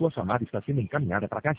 Sua chamada está sendo encaminhada para a caixa.